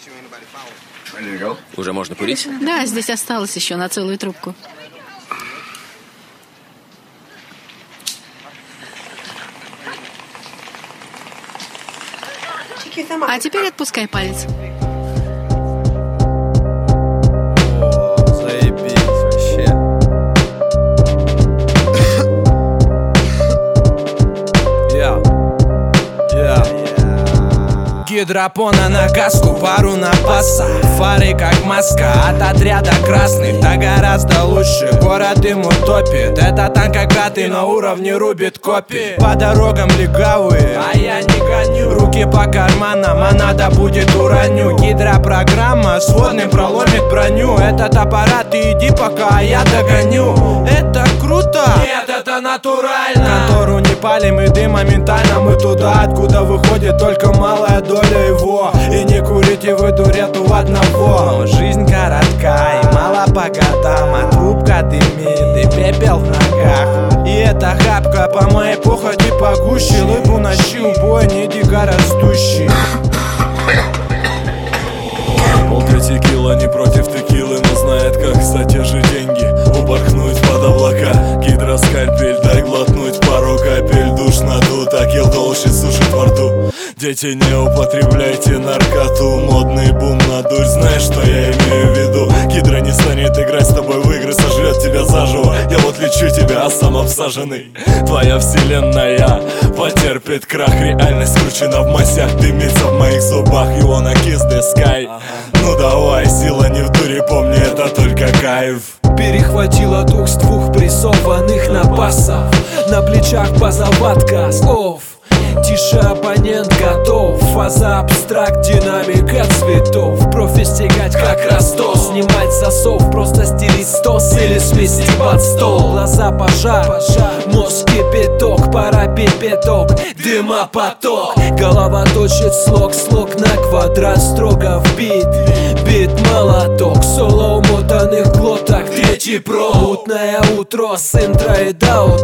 Уже можно курить? Да, здесь осталось еще на целую трубку. А теперь отпускай палец. Заебись вообще. Гидропона на каску, пару на паса. Фары как маска, от отряда красных. Да гораздо лучше, город ему топит. Это танк агаты на уровне рубит копии. По дорогам легавые, а я не гоню. Руки по карманам, а надо будет уроню. Гидропрограмма сводным проломит броню. Этот аппарат, ты иди пока, а я догоню. Это круто? Нет, это натурально. Контору не палим и дым моментально. Мы туда, откуда выходит только малая доля его. И не курите вы дурету в одного. Но жизнь коротка и мало по годам. А трубка дымит и пепел в ногах. И эта хапка по моей походе погуще. Лыбу нащи убой, не дико растущий. Полка текила не против текилы, но знает, как за те же деньги упорхнуть под облака. Гидроскальпель, дай глотнуть пару капель. Душ надут, а килл толщит, сушит во рту. Дети, не употребляйте наркоту. Модный бум надурь, знаешь, что я имею в виду? Гидра не станет играть с тобой в игры, сожрет тебя заживо. Я вот лечу тебя, а сам обсаженный. Твоя вселенная потерпит крах. Реальность скручена в масях, дымится в моих зубах. You wanna kiss the sky? Ну давай, сила не в дуре, помни, это только кайф. Перехватила дух с двух прессованных напасов. На плечах базоватка слов. Тише оппонент готов. Фаза абстракт, динамика цветов. Профи стягать как Ростов. Снимать засов, просто стелить стос или смести под стол. Глаза пожар, мозг кипяток. Пора пить пяток, дымопоток. Голова точит слог, слог на квадрат. Строго в бит, бит молоток. Соло умотанных глоток, третий про. Мутное утро с интро и до